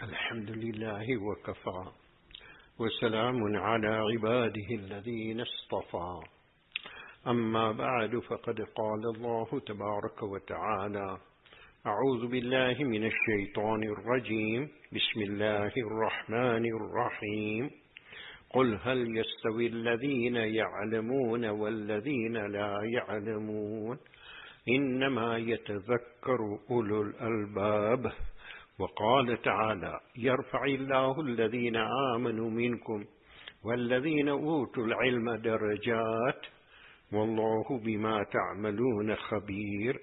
الحمد لله وكفى وسلام على عباده الذين اصطفى أما بعد فقد قال الله تبارك وتعالى أعوذ بالله من الشيطان الرجيم بسم الله الرحمن الرحيم قل هل يستوي الذين يعلمون والذين لا يعلمون إنما يتذكر أولو الألباب وقال تعالى يرفع الله الذين آمنوا منكم والذين أوتوا العلم درجات والله بما تعملون خبير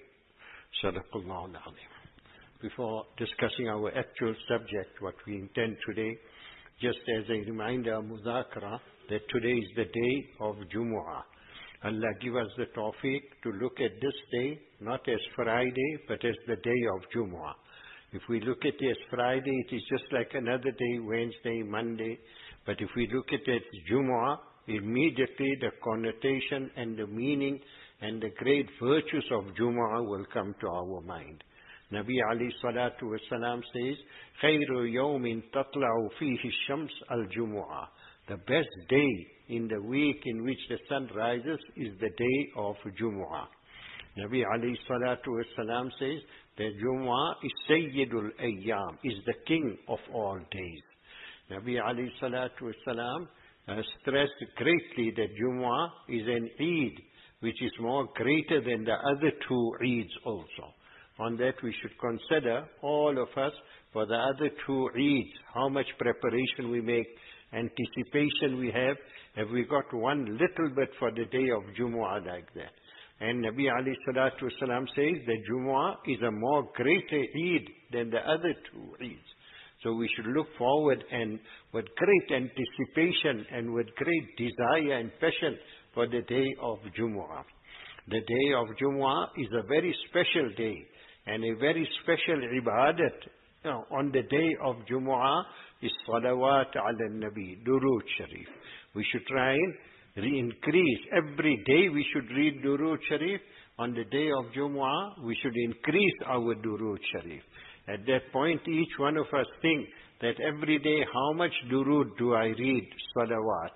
صدق الله العظيم. Before discussing our actual subject, what we intend today, just as a reminder, Muzakara, that today is the day of Jumu'ah. Allah give us the tawfiq to look at this day not as Friday but as the day of Jumu'ah. If we look at it as Friday, it is just like another day, Wednesday, Monday. But if we look at it as Jumu'ah, immediately the connotation and the meaning and the great virtues of Jumu'ah will come to our mind. Nabi alayhi salatu wasalam says, خَيْرُ يَوْمٍ تَطْلَعُ فِيهِ الشَّمْسُ الْجُمُعَةِ. The best day in the week in which the sun rises is the day of Jumu'ah. Nabi alayhi salatu wasalam says that Jumu'ah is Sayyidul Ayyam, is the king of all days. Nabi alayhi salatu wasalam stressed greatly that Jumu'ah is an Eid which is more greater than the other two Eids also. On that we should consider, all of us, for the other two Eids, how much preparation we make, anticipation we have we got one little bit for the day of Jumu'ah like that. And Nabi alayhi salatu wasalam says that Jumu'ah is a more greater Eid than the other two Eids. So we should look forward and with great anticipation and with great desire and passion for the day of Jumu'ah. The day of Jumu'ah is a very special day and a very special ibadat. On the day of Jumu'ah is salawat ala nabi, durood sharif. We should try and increase. Every day we should read durood sharif. On the day of Jumu'ah, we should increase our durood sharif. At that point, each one of us think that every day, how much durood do I read, salawat?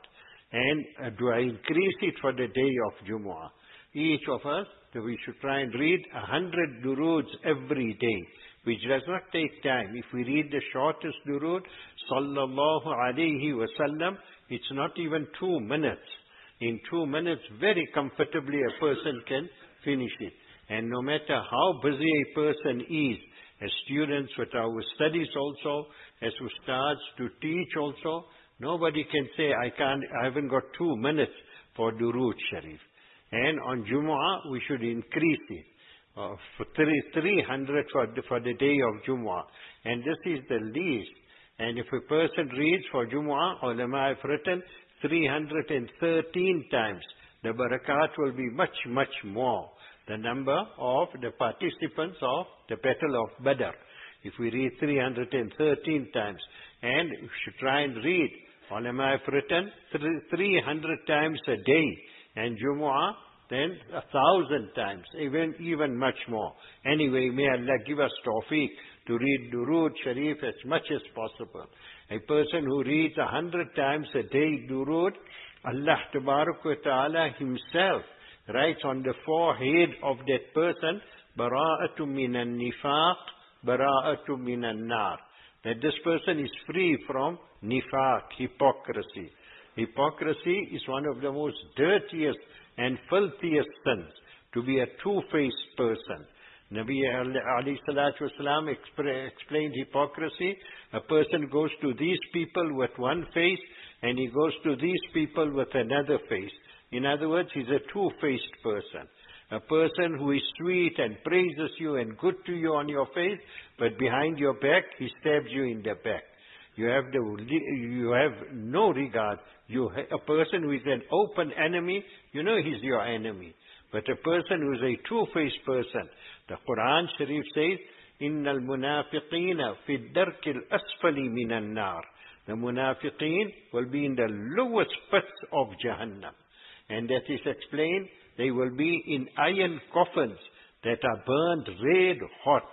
And do I increase it for the day of Jumu'ah? Each of us, we should try and read 100 duroods every day, which does not take time. If we read the shortest durood, sallallahu alayhi wasallam, it's not even 2 minutes. In 2 minutes, very comfortably a person can finish it. And no matter how busy a person is, as students with our studies also, as ustads to teach also, nobody can say, I haven't got 2 minutes for durood sharif. And on Jumu'ah, we should increase it for 300 for the day of Jumu'ah. And this is the least. And if a person reads for Jumu'ah, ulama have written 313 times. The barakat will be much, much more. The number of the participants of the Battle of Badr. If we read 313 times, and we should try and read, ulama have written 300 times a day, and Jumu'ah then 1,000 times, even much more. Anyway, may Allah give us tawfiq to read durood sharif as much as possible. A person who reads 100 times a day durood, Allah Tabarak wa Ta'ala himself writes on the forehead of that person, bara'atu minan nifaq, bara'atu minan nar. That this person is free from nifaq, hypocrisy. Hypocrisy is one of the most dirtiest and filthiest sins, to be a two-faced person. Nabi alayhi salatu wasalam explained hypocrisy. A person goes to these people with one face and he goes to these people with another face. In other words, he's a two-faced person. A person who is sweet and praises you and good to you on your face, but behind your back, he stabs you in the back. You have no regard. A person who is an open enemy, you know he's your enemy. But a person who is a two-faced person, the Quran Sharif says, إِنَّ الْمُنَافِقِينَ فِي الدَّرْكِ الْأَسْفَلِ مِنَ النَّارِ. The munafiqeen will be in the lowest pits of Jahannam. And that is explained, they will be in iron coffins that are burned red hot.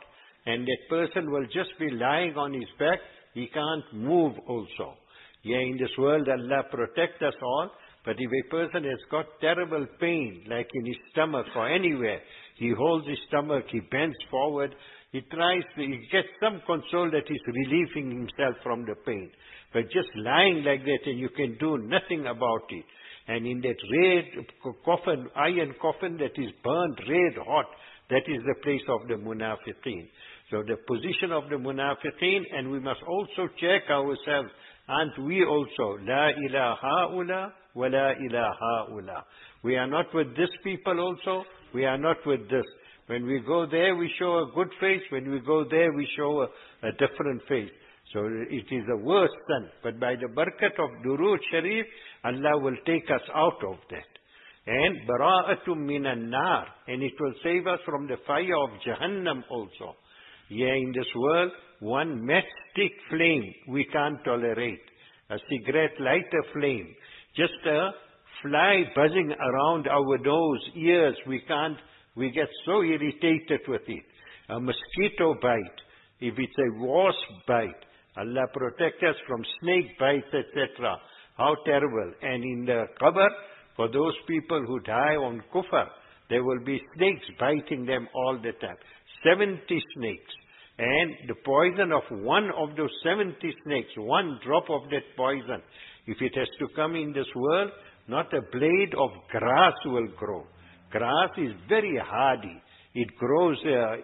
and that person will just be lying on his back. He can't move also. Yeah, in this world, Allah protect us all. But if a person has got terrible pain, like in his stomach or anywhere, he holds his stomach, he bends forward, he gets some console that he's relieving himself from the pain. But just lying like that, and you can do nothing about it. And in that red coffin, iron coffin that is burned red hot, that is the place of the munafiqeen. So the position of the munafiqeen, and we must also check ourselves, aren't we also, la ilaha ula wa la ilaha ula. We are not with this people also, we are not with this. When we go there, we show a good face. When we go there, we show a different face. So it is a worse sin. But by the barakat of Durood Sharif, Allah will take us out of that. And bara'atum minan nar. And it will save us from the fire of Jahannam also. Yeah, in this world, one matchstick flame we can't tolerate. A cigarette lighter flame. Just a fly buzzing around our nose, ears, we get so irritated with it. A mosquito bite. If it's a wasp bite, Allah protect us from snake bites, etc. How terrible. And in the qabr, for those people who die on kufr, there will be snakes biting them all the time. 70 snakes. And the poison of one of those 70 snakes, one drop of that poison, if it has to come in this world, not a blade of grass will grow. Grass is very hardy. It grows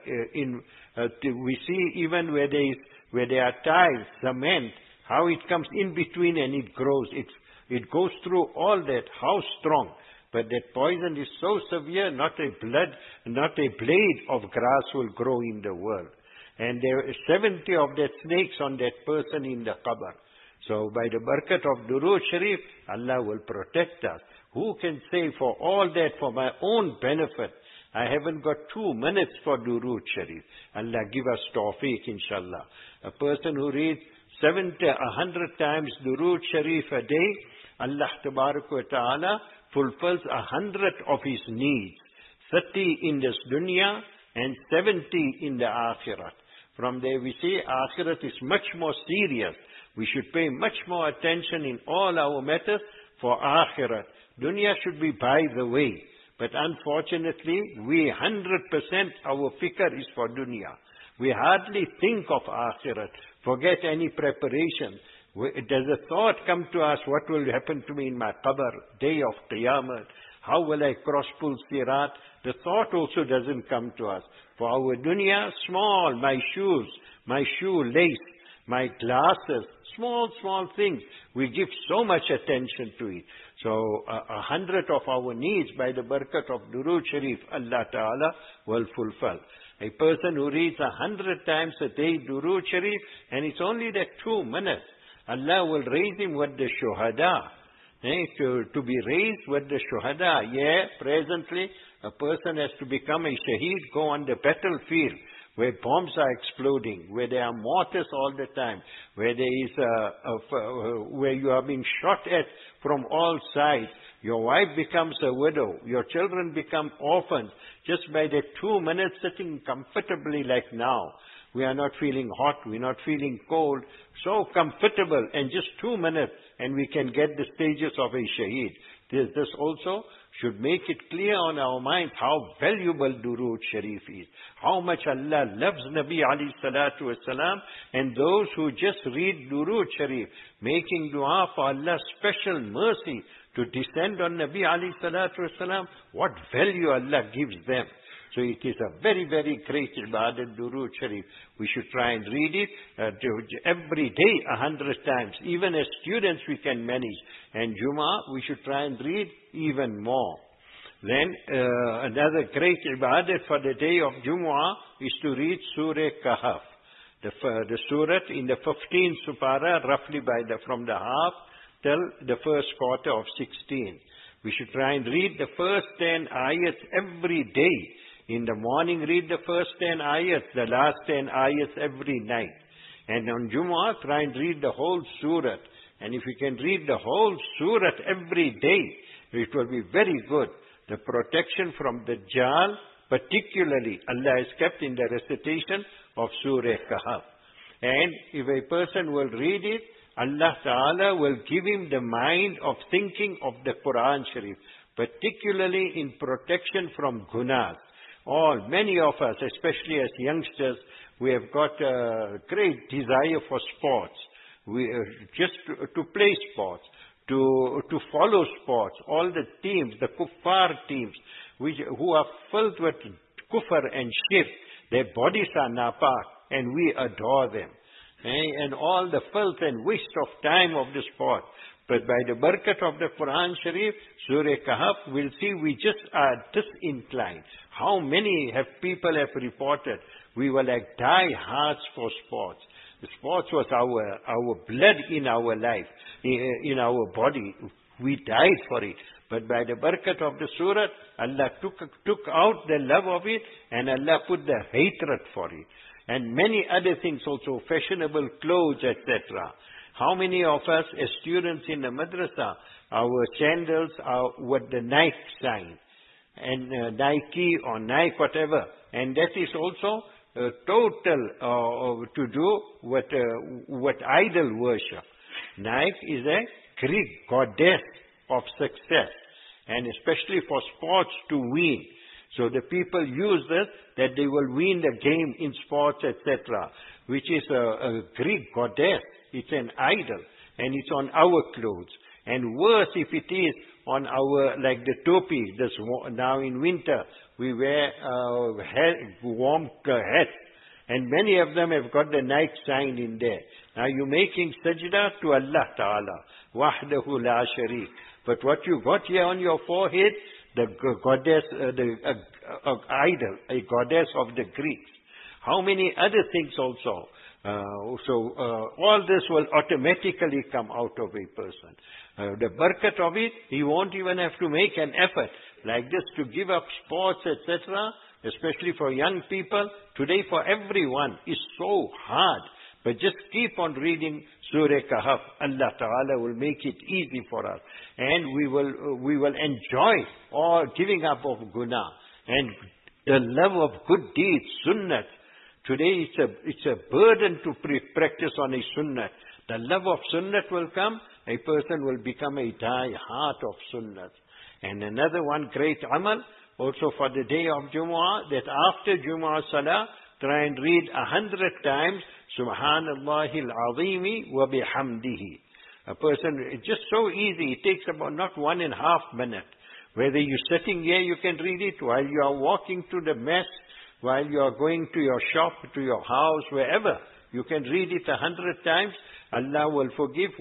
we see even where there are tiles, cement, how it comes in between and it grows. It goes through all that. How strong. But that poison is so severe, not a blade of grass will grow in the world. And there are 70 of that snakes on that person in the qabr. So by the barakat of Durood Sharif, Allah will protect us. Who can say for all that, for my own benefit, I haven't got 2 minutes for Durood Sharif. Allah give us tawfiq, inshallah. A person who reads 100 times Durood Sharif a day, Allah Tabarak wa Ta'ala fulfills 100 of his needs. 30 in this dunya and 70 in the akhirat. From there we see akhirat is much more serious. We should pay much more attention in all our matters for akhirat. Dunya should be by the way. But unfortunately, we 100% our fikr is for dunya. We hardly think of akhirat. Forget any preparation. Does a thought come to us, what will happen to me in my qabr, day of qiyamah? How will I cross Pul Sirat? The thought also doesn't come to us. For our dunya, small, my shoes, my shoelace, my glasses, small things. We give so much attention to it. So 100 of our needs by the barakat of Durood Sharif, Allah Ta'ala will fulfill. A person who reads 100 times a day Durood Sharif, and it's only that 2 minutes, Allah will raise him with the shuhada. To be raised with the shuhada. Yeah, presently a person has to become a shaheed, go on the battlefield where bombs are exploding, where there are mortars all the time, where there is where you are being shot at from all sides. Your wife becomes a widow. Your children become orphans. Just by the 2 minutes sitting comfortably like now. We are not feeling hot. We're not feeling cold. So comfortable. And just 2 minutes and we can get the stages of a shaheed. This also should make it clear on our minds how valuable Durood Sharif is. How much Allah loves Nabi alayhi salatu wasalam, and those who just read Durood Sharif, making dua for Allah's special mercy to descend on Nabi alayhi salatu wasalam, what value Allah gives them. So it is a very, very great ibadat, Durood Sharif. We should try and read it every day 100 times. Even as students we can manage. And Jummah we should try and read even more. Then another great ibadat for the day of Jumu'ah is to read Surah Kahf. The surah in the 15th supara, roughly from the half till the first quarter of 16. We should try and read the first 10 ayats every day. In the morning, read the first 10 ayats, the last 10 ayats every night. And on Jumu'ah, try and read the whole surah. And if you can read the whole surah every day, it will be very good. The protection from Dajjal particularly Allah is kept in the recitation of Surah Kahf. And if a person will read it, Allah Ta'ala will give him the mind of thinking of the Quran Sharif, particularly in protection from gunas. Many of us, especially as youngsters, we have got a great desire for sports. Just to play sports, to follow sports. All the teams, the kuffar teams, who are filled with kufr and shirk, their bodies are napak, and we adore them. And all the filth and waste of time of the sport. But by the barakat of the Quran Sharif, Surah Kahf, we'll see we just are disinclined. How many people have reported we were like die-hards for sports. The sports was our blood in our life, in our body. We died for it. But by the barakat of the surah, Allah took out the love of it, and Allah put the hatred for it. And many other things also, fashionable clothes, etc. How many of us as students in the madrasa, our sandals are with the Nike sign, and Nike or Nike whatever, and that is also total to do with idol worship. Nike is a Greek goddess of success, and especially for sports to win. So the people use this, that they will win the game in sports, etc., which is a Greek goddess. It's an idol, and it's on our clothes. And worse if it is on our, like the topi, now in winter, we wear warm hats, and many of them have got the Nike sign in there. Now you're making sajda to Allah Ta'ala, wahdahu la sharik. But what you got here on your forehead, the goddess, idol, a goddess of the Greeks. How many other things also. All this will automatically come out of a person. The barakat of it, he won't even have to make an effort like this to give up sports, etc., especially for young people. Today for everyone is so hard. But just keep on reading Surah Kahf. Allah Ta'ala will make it easy for us. And we will enjoy all giving up of guna. And the love of good deeds, sunnah. Today it's a burden to practice on a sunnah. The love of sunnah will come. A person will become a die-hard of sunnah. And another one great amal, also for the day of Jumu'ah, that after Jumu'ah Salah, try and read 100 times, Subhanallahil Azimi wa bihamdihi. A person, it's just so easy. It takes about not 1.5 minutes. Whether you're sitting here, you can read it. While you are walking to the mess, while you are going to your shop, to your house, wherever, you can read it 100 times. Allah will forgive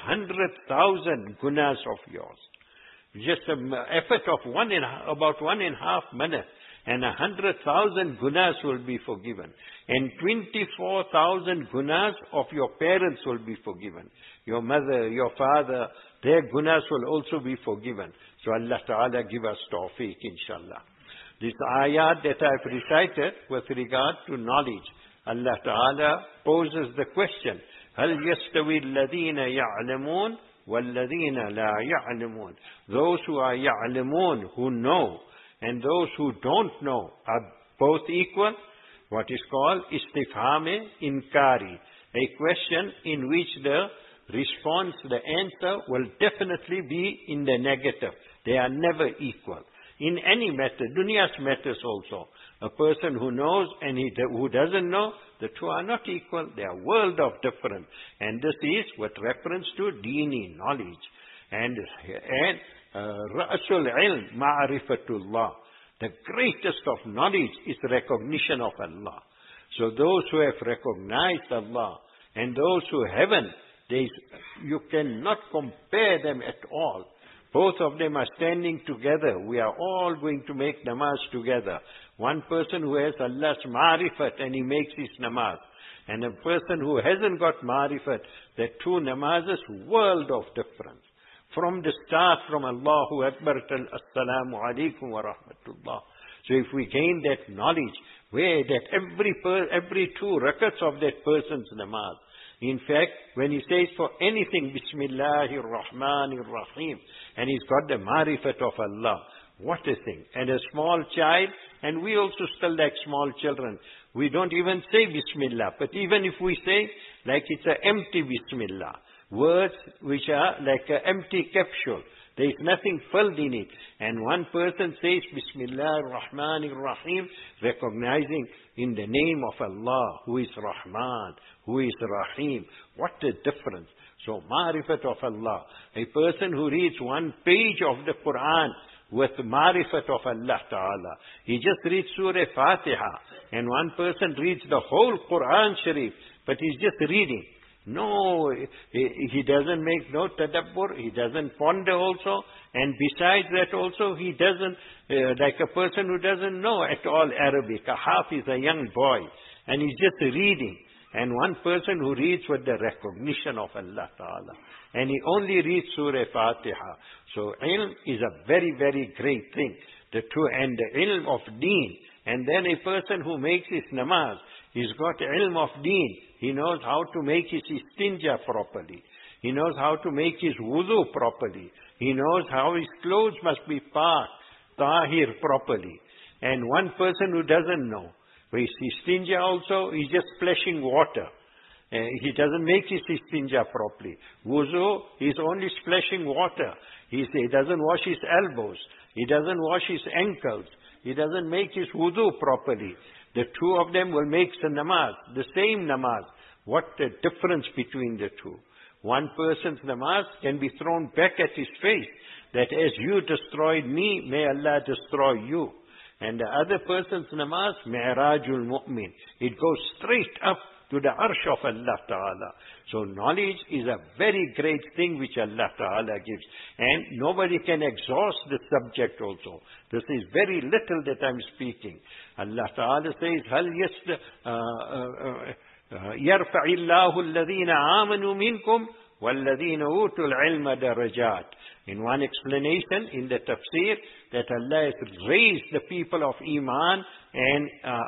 100,000 gunas of yours. Just an effort of about 1.5 minutes. And 100,000 gunas will be forgiven. And 24,000 gunas of your parents will be forgiven. Your mother, your father, their gunas will also be forgiven. So Allah Ta'ala give us tawfiq, inshallah. This ayat that I have recited with regard to knowledge, Allah Ta'ala poses the question, هَلْ يَسْتَوِي الَّذِينَ يَعْلَمُونَ وَالَّذِينَ لَا يَعْلَمُونَ. Those who are يَعْلَمُونَ, who know, and those who don't know, are both equal? What is called istifham inkari. A question in which the response, the answer will definitely be in the negative. They are never equal. In any matter, dunya's matters also. A person who knows and who doesn't know, the two are not equal. They are world of difference. And this is with reference to deeni, knowledge. And Ra'asul ilm ma'rifatullah. The greatest of knowledge is recognition of Allah. So those who have recognized Allah and those who haven't, you cannot compare them at all. Both of them are standing together. We are all going to make namaz together. One person who has Allah's ma'rifat and he makes his namaz. And a person who hasn't got ma'rifat, the two namazes, world of difference. From the start, from Allahu Akbar till Assalamu Alaikum wa Rahmatullah. So if we gain that knowledge, where that every 2 rakats of that person's namaz. In fact, when he says for anything, Bismillahir Rahmanir Rahim, and he's got the marifat of Allah, What a thing. And a small child, and we also still like small children. We don't even say Bismillah. But even if we say, like it's an empty Bismillah. Words which are like an empty capsule. There is nothing filled in it. And one person says Bismillah ar-Rahman ar-Rahim, recognizing in the name of Allah, who is Rahman, who is Rahim. What a difference. So, Ma'rifat of Allah. A person who reads one page of the Quran with Ma'rifat of Allah Ta'ala. He just reads Surah Fatiha. And one person reads the whole Quran Sharif, but he's just reading. No, he doesn't make no tadabbur, he doesn't ponder also, and besides that also he doesn't, like a person who doesn't know at all Arabic, a hafiz, a young boy, and he's just reading. And one person who reads with the recognition of Allah Ta'ala, and he only reads Surah Fatiha. So ilm is a very, very great thing, and the ilm of deen. And then a person who makes his namaz, he's got ilm of deen. He knows how to make his istinja properly. He knows how to make his wudu properly. He knows how his clothes must be tahir properly. And one person who doesn't know, his istinja also, he's just splashing water. He doesn't make his istinja properly. Wudu, he's only splashing water. He doesn't wash his elbows. He doesn't wash his ankles. He doesn't make his wudu properly. The two of them will make the namaz, the same namaz. What a difference between the two. One person's namaz can be thrown back at his face, that as you destroyed me, may Allah destroy you. And the other person's namaz, Mi'rajul Mu'min. It goes straight up to the arsh of Allah Ta'ala. So knowledge is a very great thing which Allah Ta'ala gives. And nobody can exhaust the subject also. This is very little that I'm speaking. Allah Ta'ala says, هَلْ يَرْفَعِ اللَّهُ الَّذِينَ آمَنُوا مِنْكُمْ وَالَّذِينَ أُوتُوا الْعِلْمَ دَرَجَاتٍ. In one explanation, in the tafsir, that Allah has raised the people of Iman and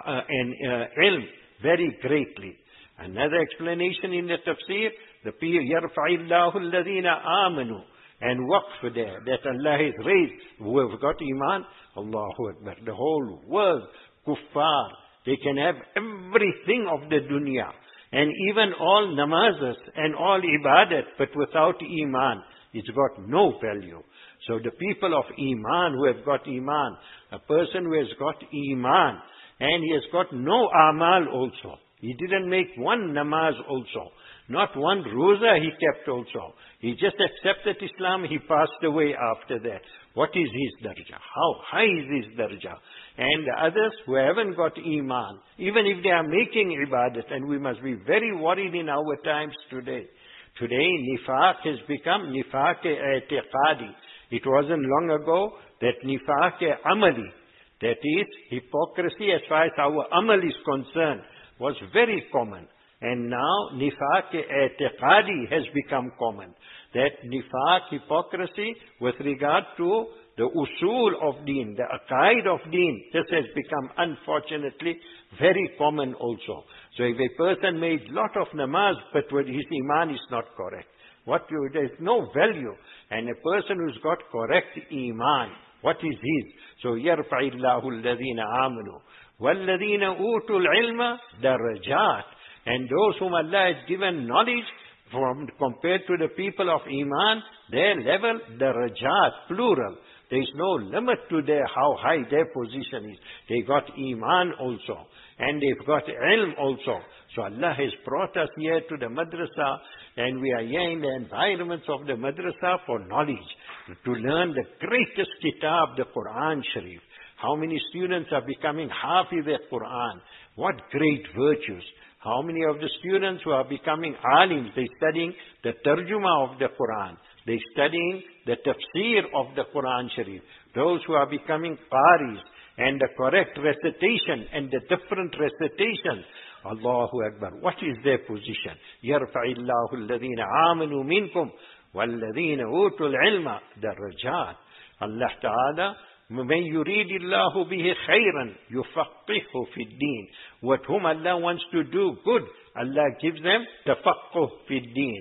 ilm very greatly. Another explanation in the tafsir, the يَرْفَعِ اللَّهُ الَّذِينَ آمَنُوا, and waqf there, that Allah has raised, who have got Iman, Allahu Akbar. The whole world, kuffar, they can have everything of the dunya, and even all namazas and all ibadat, but without Iman, it's got no value. So the people of Iman who have got Iman, a person who has got Iman, and he has got no amal also. He didn't make one namaz also. Not one roza he kept also. He just accepted Islam, he passed away after that. What is his darjah? How high is his darjah? And the others who haven't got Iman, even if they are making ibadat, and we must be very worried in our times today. Today, nifaq has become nifaq-e-i'tiqadi. It wasn't long ago that nifaq-e-amali, that is, hypocrisy as far as our amal is concerned, was very common. And now, nifaq-e-i'tiqadi has become common. That nifaq, hypocrisy, with regard to the usul of deen, the aqaid of deen, this has become, unfortunately, very common also. So if a person made lot of namaz, but his iman is not correct, there is no value. And a person who's got correct iman, what is his? So, يَرْفَعِ اللَّهُ الَّذِينَ آمَنُوا وَالَّذِينَ أُوتُوا الْعِلْمَ دَرَجَاتٍ. And those whom Allah has given knowledge, compared to the people of Iman, their level, darajat, plural. There is no limit to how high their position is. They got Iman also. And they've got ilm also. So Allah has brought us here to the madrasa, and we are here in the environments of the madrasa for knowledge, to learn the greatest kitab, the Quran Sharif. How many students are becoming hafiz al-Quran? What great virtues. How many of the students who are becoming alims, they studying the tarjuma of the Quran. They studying the tafsir of the Quran Sharif. Those who are becoming qaris, and the correct recitation and the different recitations. Allahu Akbar. What is their position? يَرْفَعِ اللَّهُ الَّذِينَ آمَنُوا مِنْكُمْ وَالَّذِينَ أُوتُوا الْعِلْمَ دَرَجَاتٍ. Allah Ta'ala, مَنْ يُرِيدِ اللَّهُ بِهِ خَيْرًا يُفَقِّهُ فِي الدِّينِ. What whom Allah wants to do good, Allah gives them tafaqquh fi الدين.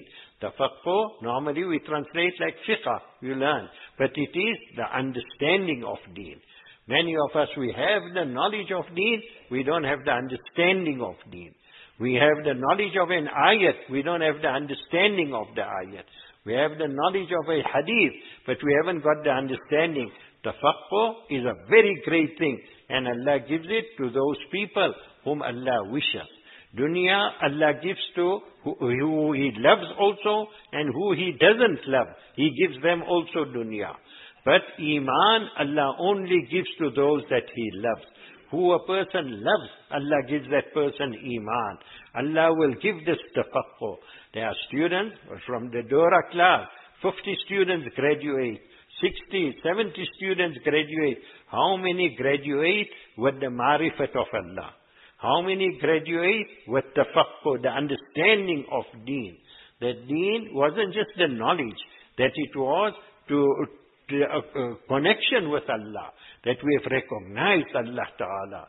Tafaqquh, normally we translate like fiqh, you learn. But it is the understanding of deen. Many of us, we have the knowledge of deen, we don't have the understanding of deen. We have the knowledge of an ayat, we don't have the understanding of the ayat. We have the knowledge of a hadith, but we haven't got the understanding. Tafaqquh is a very great thing, and Allah gives it to those people whom Allah wishes. Dunya, Allah gives to who He loves also, and who He doesn't love. He gives them also dunya. But Iman, Allah only gives to those that He loves. Who a person loves, Allah gives that person Iman. Allah will give this tafaqquh. There are students from the Dora class, 50 students graduate, 60, 70 students graduate. How many graduate with the marifat of Allah? How many graduate with tafaqquh, the understanding of deen? That deen wasn't just the knowledge, that it was to connection with Allah, that we have recognized Allah Ta'ala.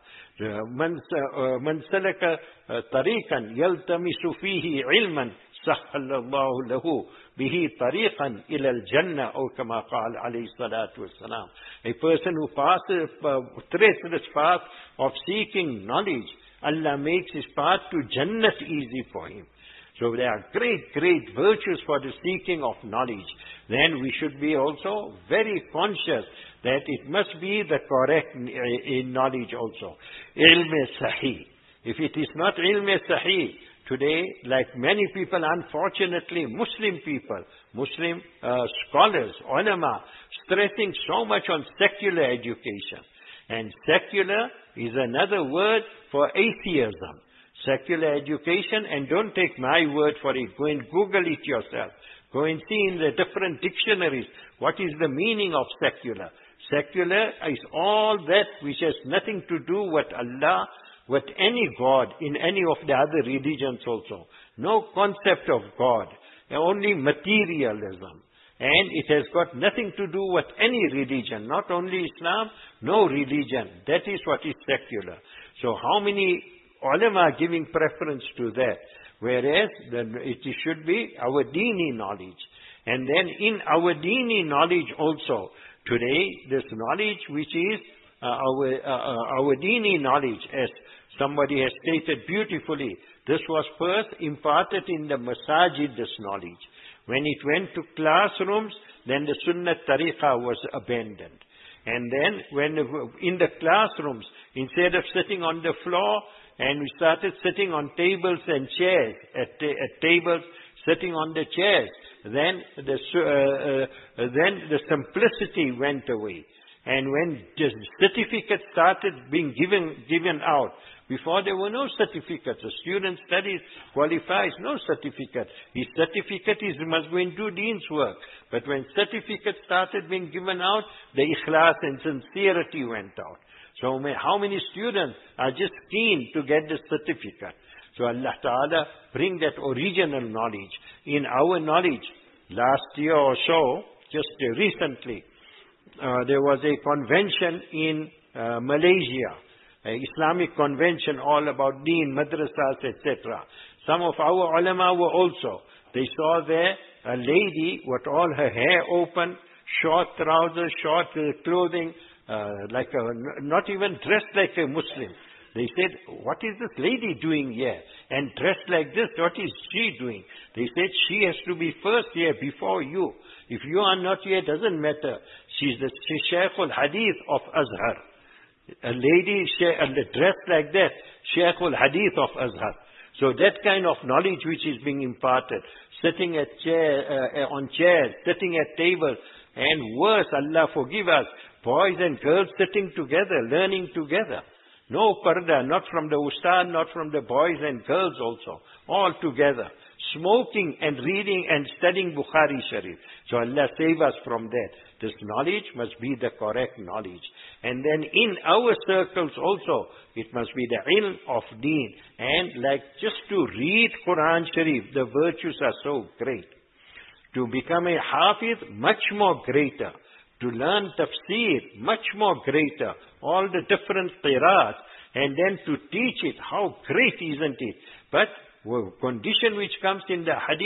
Man salaka tariqan yaltamisu fihi ilman sahhalallahu lahu bihi tariqan ila al-jannah, or kama qala alayhi salatu wassalam. A person who passes, treads this path of seeking knowledge, Allah makes his path to Jannat easy for him. So there are great, great virtues for the seeking of knowledge. Then we should be also very conscious that it must be the correct knowledge also. Ilm sahih. If it is not ilm sahih, today, like many people, unfortunately, Muslim people, Muslim scholars, ulama, stressing so much on secular education. And secular is another word for atheism. Secular education, and don't take my word for it. Go and Google it yourself. Go and see in the different dictionaries what is the meaning of secular. Secular is all that which has nothing to do with Allah, with any God in any of the other religions also. No concept of God, only materialism. And it has got nothing to do with any religion, not only Islam, no religion. That is what is secular. So how many ulama giving preference to that? Whereas it should be our dini knowledge. And then in our dini knowledge also, today this knowledge which is our dini knowledge, as somebody has stated beautifully, this was first imparted in the masajid, this knowledge. When it went to classrooms, then the Sunnah Tariqah was abandoned. And then when in the classrooms, instead of sitting on the floor, and we started sitting on tables and chairs, at tables, sitting on the chairs, then the simplicity went away. And when the certificates started being given out, before there were no certificates. A student studies, qualifies, no certificate. His certificate is must go and do dean's work. But when certificates started being given out, the ikhlas and sincerity went out. So how many students are just keen to get the certificate? So Allah Ta'ala bring that original knowledge. In our knowledge, last year or so, just recently, there was a convention in Malaysia, an Islamic convention all about deen, madrasas, etc. Some of our ulama were also. They saw there a lady with all her hair open, short trousers, short clothing, not even dressed like a Muslim. They said, what is this lady doing here? And dressed like this, what is she doing? They said, she has to be first here before you. If you are not here, doesn't matter. She's the Shaykh al-Hadith of Azhar. A lady dressed like that, Shaykh al-Hadith of Azhar. So that kind of knowledge which is being imparted, sitting on chairs, sitting at tables, and worse, Allah forgive us, boys and girls sitting together, learning together. No parda, not from the ustad, not from the boys and girls also, all together. Smoking and reading and studying Bukhari Sharif. So Allah save us from that. This knowledge must be the correct knowledge. And then in our circles also, it must be the ilm of deen. And like just to read Quran Sharif, the virtues are so great. To become a hafiz, much more greater. To learn tafsir, much more greater. All the different qira'at. And then to teach it, how great isn't it? But condition which comes in the hadith,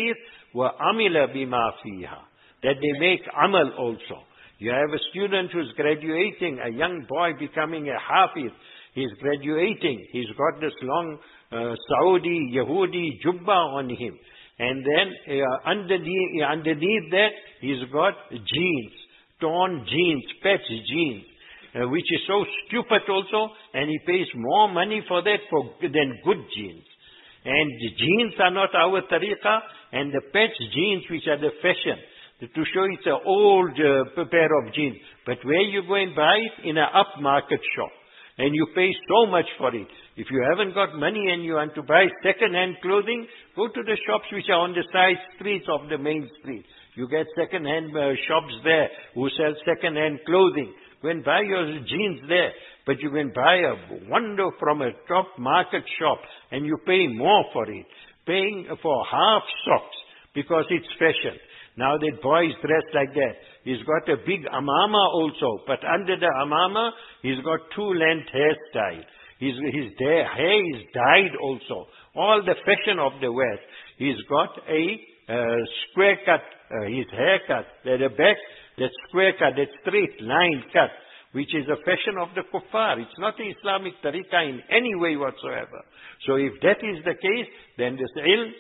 وَعَمِلَ بِمَا فِيهَا. That they make amal also. You have a student who's graduating, a young boy becoming a hafiz. He's graduating. He's got this long Saudi, Yehudi jubba on him. And then underneath that, he's got jeans, torn jeans, patch jeans, which is so stupid also, and he pays more money for that than good jeans. And the jeans are not our tariqah, and the patch jeans which are the fashion, to show it's an old pair of jeans. But where you go and buy it? In an upmarket shop. And you pay so much for it. If you haven't got money and you want to buy second-hand clothing, go to the shops which are on the side streets of the main street. You get second-hand shops there who sell second-hand clothing. Go and buy your jeans there. But you can buy a wonder from a top market shop and you pay more for it. Paying for half socks because it's fashion. Now that boy is dressed like that. He's got a big amama also. But under the amama, he's got two-length hairstyle. His hair is dyed also. All the fashion of the West. He's got a square cut, his haircut. At the back, that square cut, that straight line cut, which is a fashion of the kuffar. It's not the Islamic tariqah in any way whatsoever. So if that is the case, then this ilm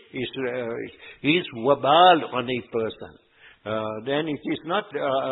is wabal on a person. Then it is not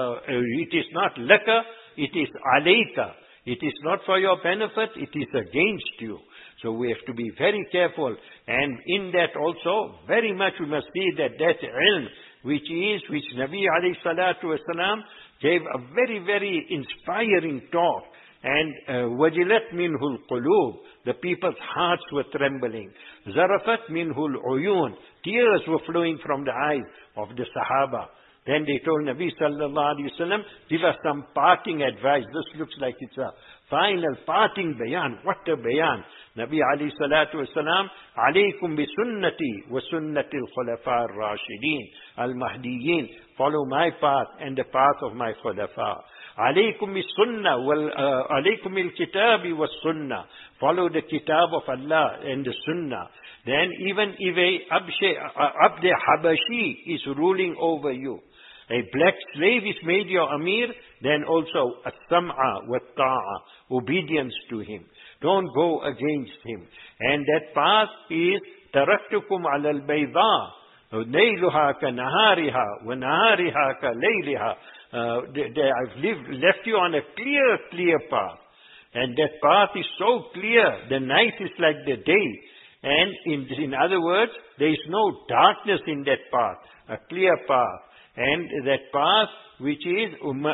laka, it is alayka. It is not for your benefit, it is against you. So we have to be very careful. And in that also, very much we must see that ilm, which Nabi alayhi salatu wasalam gave a very, very inspiring talk. And wajilat minhul qulub, the people's hearts were trembling. Zarafat minhul uyun, tears were flowing from the eyes of the Sahaba. Then they told Nabi sallallahu alayhi wasallam, give us some parting advice. This looks like it's a final parting bayan. What a bayan. Nabi alayhi salatu wasalam, alaykum bi sunnati wa sunnati al-khulafa al-rashidin al-mahdiyyin. Follow my path and the path of my khulafa. Alaykum bi sunnah alaykum al-kitabi wa sunnah. Follow the kitab of Allah and the sunnah. Then even if a Abd Habashi is ruling over you, a black slave is made your Amir, then also as-sam'a wa ta'a, obedience to him. Don't go against him. And that path is taraktukum ala al-bayda, layluha ka nahariha, wa nahariha ka layliha. I've left you on a clear path. And that path is so clear, the night is like the day. And in other words, there is no darkness in that path, a clear path. And that path which is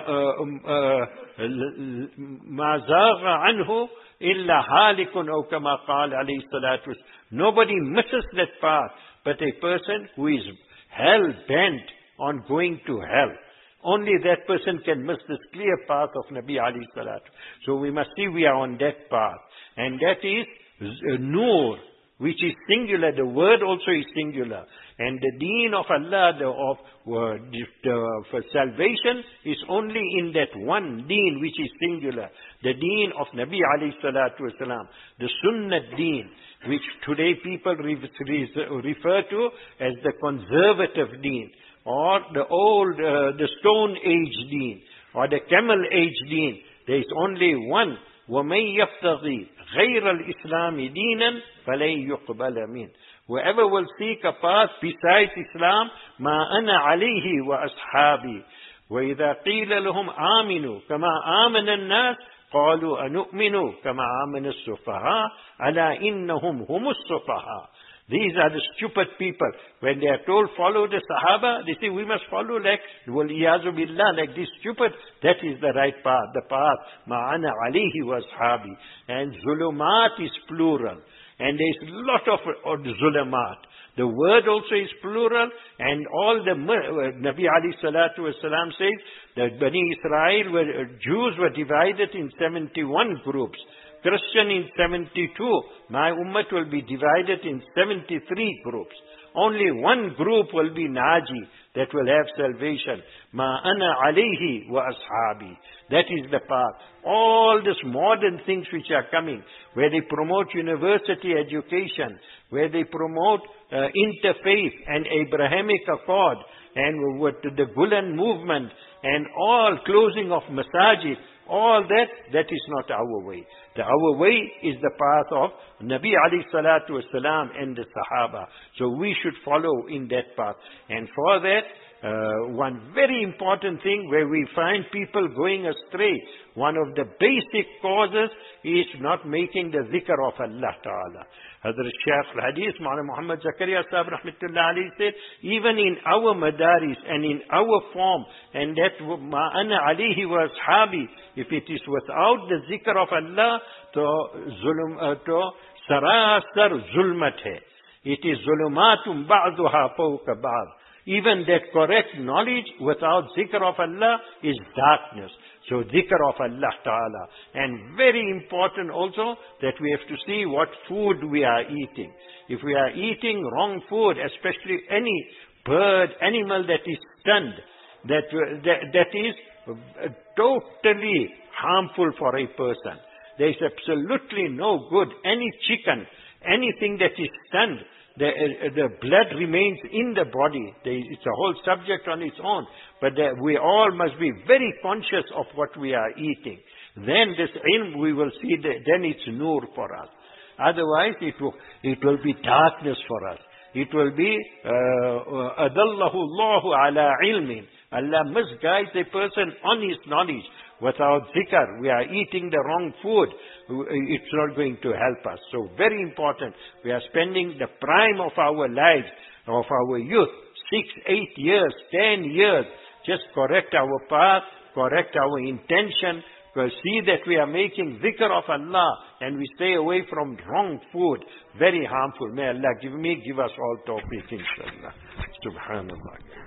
ma zagha anhu illa halikun aw kama qala alayhi salatu. Nobody misses that path but a person who is hell-bent on going to hell. Only that person can miss this clear path of Nabi alayhi salatu. So we must see we are on that path. And that is nur, which is singular. The word also is singular. And the deen of Allah, for salvation, is only in that one deen which is singular. The deen of Nabi alayhi salatu wasalam. The sunnah deen, which today people refer to as the conservative deen, or the stone age deen, or the camel age deen. There is only one. وَمَنْ يَبْتَغِي غَيْرَ الْإِسْلَامِ دِينًا فَلَنْ يُقْبَلَ مِنْهُ. Whoever will seek a path besides Islam, مَا أَنَا عَلَيْهِ وَأَصْحَابِي وَإِذَا قِيلَ لَهُمْ آمِنُوا كَمَا آمَنَ النَّاسِ قَالُوا أَنُؤْمِنُوا كَمَا آمَنَ السُّفَهَاءُ أَلَا إِنَّهُمْ هُمُ السُّفَهَاءُ. These are the stupid people. When they are told follow the Sahaba, they say we must follow like this stupid. That is the right path. The path ma'ana alayhi wa ashabi. And zulumat is plural. And there is a lot of zulumat. The word also is plural. And all the Nabi alayhi salatu wasalam says that Bani Israel Jews were divided in 71 groups. Christian in 72. My ummah will be divided in 73 groups. Only one group will be Naji, that will have salvation. Ma ana alayhi wa ashabi. That is the path. All these modern things which are coming, where they promote university education, where they promote interfaith and Abrahamic Accord, and with the Gulen movement, and all closing of masajid, all that is not our way. Our way is the path of Nabi alayhi salatu wasalam and the Sahaba. So we should follow in that path. And for that, one very important thing where we find people going astray, one of the basic causes is not making the zikr of Allah Ta'ala. Hazrat Shaykh al-Hadith, Mawlana Muhammad Zakaria Sahib Rahmatullah alayhi said, even in our madaris and in our form, and that ma'ana alayhi wa ashabi, if it is without the zikr of Allah, to sarasar zulmat hai. It is zulumatum ba'duha fawqa ba'd. Even that correct knowledge without zikr of Allah is darkness. So zikr of Allah Ta'ala. And very important also that we have to see what food we are eating. If we are eating wrong food, especially any bird, animal that is stunned, that is totally harmful for a person. There is absolutely no good. Any chicken, anything that is stunned, the blood remains in the body. It's a whole subject on its own. But we all must be very conscious of what we are eating. Then this ilm, we will see that then it's nur for us. Otherwise, it will be darkness for us. It will be adallahu Allahu ala ilmin. Allah must guide a person on his knowledge. Without zikr, we are eating the wrong food. It's not going to help us. So very important. We are spending the prime of our lives, of our youth, 6, 8 years, 10 years. Just correct our path, correct our intention, see that we are making zikr of Allah, and we stay away from wrong food. Very harmful. May Allah give us all tawfiq, inshallah. Subhanallah.